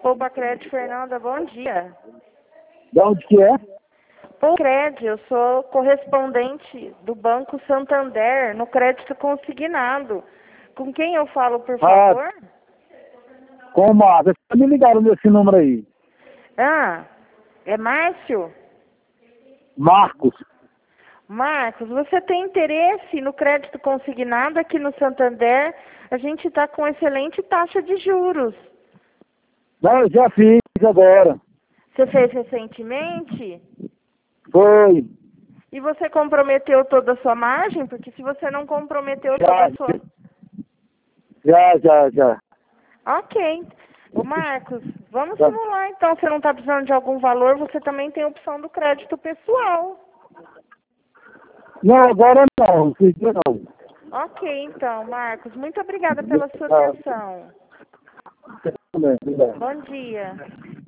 Poupa Crédito, Fernanda, bom dia. De onde que é? Poupa Crédito, eu sou correspondente do Banco Santander no crédito consignado. Com quem eu falo, por favor? Com o Márcio. Vocês me ligaram nesse número aí. É Márcio? Marcos. Marcos, você tem interesse no crédito consignado aqui no Santander? A gente está com excelente taxa de juros. Não, eu já fiz agora. Você fez recentemente? Foi. E você comprometeu toda a sua margem? Porque se você não comprometeu toda Já, a sua... já. Ok. Ô Marcos, vamos simular então. Se não está precisando de algum valor, você também tem a opção do crédito pessoal. Não, agora não. Esse dia não. Ok, então, Marcos. Muito obrigada pela sua atenção. Obrigado. Bom dia.